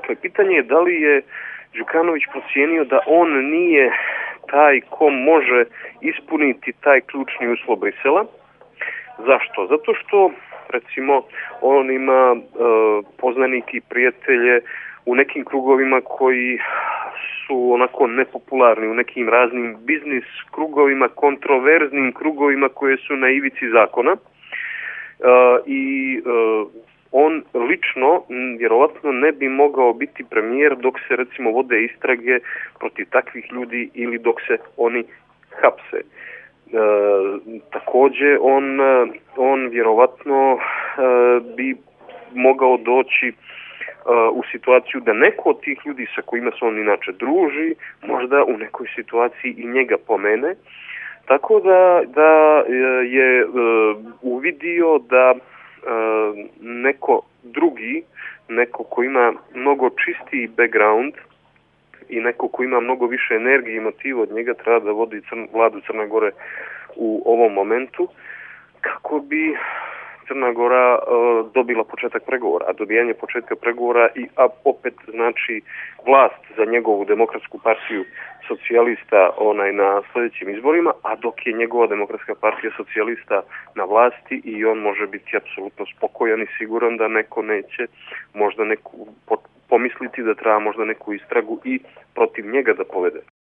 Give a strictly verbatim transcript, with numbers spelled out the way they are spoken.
Dakle, pitanje je da li je Đukanović procijenio da on nije taj ko može ispuniti taj ključni uslov Brisela. Zašto? Zato što, recimo, on ima e, poznanike i prijatelje u nekim krugovima koji su onako nepopularni, u nekim raznim biznis krugovima, kontroverznim krugovima koje su na ivici zakona. E, I e, on lično vjerovatno ne bi mogao biti premijer dok se recimo vode istrage protiv takvih ljudi ili dok se oni hapse. E, također on, on vjerovatno e, bi mogao doći e, u situaciju da neko od tih ljudi sa kojima se on inače druži, možda u nekoj situaciji i njega pomene. Tako da, da je e, uvidio da neko drugi, neko ko ima mnogo čistiji background i neko ko ima mnogo više energije i motiva od njega treba da vodi crn, vladu Crne Gore u ovom momentu kako bi Crna Gora uh, dobila početak pregovora, a dobijanje početka pregovora i a opet znači vlast za njegovu demokratsku partiju socijalista onaj na sljedećim izborima, a dok je njegova demokratska partija socijalista na vlasti i on može biti apsolutno spokojan i siguran da neko neće možda neku pomisliti da treba možda neku istragu i protiv njega da povede.